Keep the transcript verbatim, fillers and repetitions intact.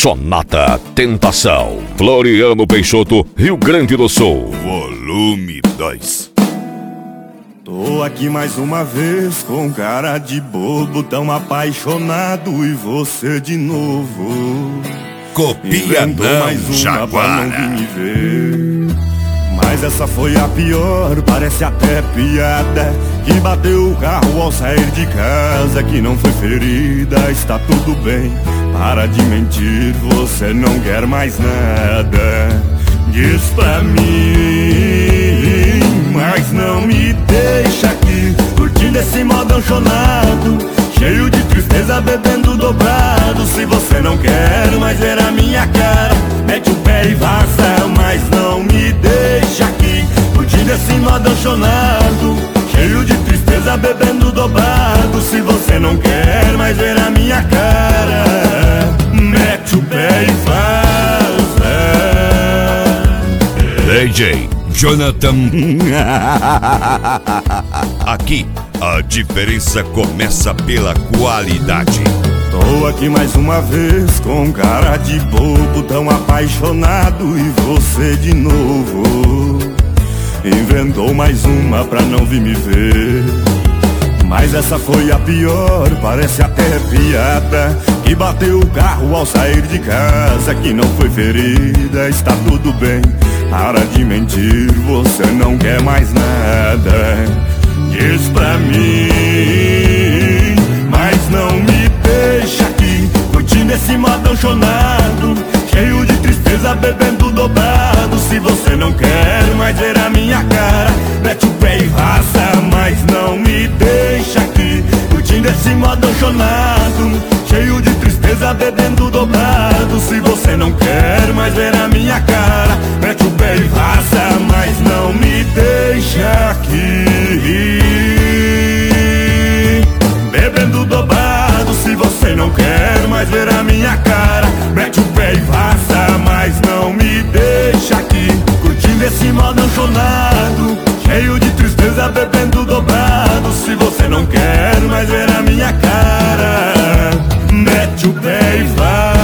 Sonata Tentação. Floriano Peixoto, Rio Grande do Sul. Volume dois. Tô aqui mais uma vez com cara de bobo, tão apaixonado e você de novo. Copia não, Jaguara. Não vir me ver. Mas essa foi a pior, parece até piada. Que bateu o carro ao sair de casa, que não foi ferida, está tudo bem. Para de mentir, você não quer mais nada. Diz pra mim, mas não me deixa aqui curtindo esse modão chonado, cheio de tristeza, bebendo dobrado. Se você não quer mais ver a minha cara, mete o pé e vaza. Mas não me deixa aqui curtindo esse modão chonado, cheio de tristeza, bebendo dobrado. Se você não quer mais ver a minha cara, mete o pé e vaza. D J Jonathan. Aqui a diferença começa pela qualidade. Tô aqui mais uma vez com cara de bobo, tão apaixonado e você de novo. Inventou mais uma pra não vir me ver. Mas essa foi a pior, parece até piada. Que bateu o carro ao sair de casa, que não foi ferida, está tudo bem. Para de mentir, você não quer mais nada. Diz pra mim, mas não me deixa aqui curtindo esse modão chonado, cheio de tristeza, bebendo dobrado. Se você não quer mais ver a minha cara, mete o pé e vaza. Mas não me deixa aqui curtindo esse modão chonado, cheio de tristeza, bebendo dobrado. Se você não quer mais ver a minha cara, mete o pé e vaza. Mas não me deixa aqui bebendo dobrado. Se você não quer mais ver a minha cara, mete o pé e vaza. Mas não me deixa aqui curtindo esse modão chonado, cheio de tristeza, bebendo dobrado. Se você não quer mais ver a minha cara, mete o pé e vaza.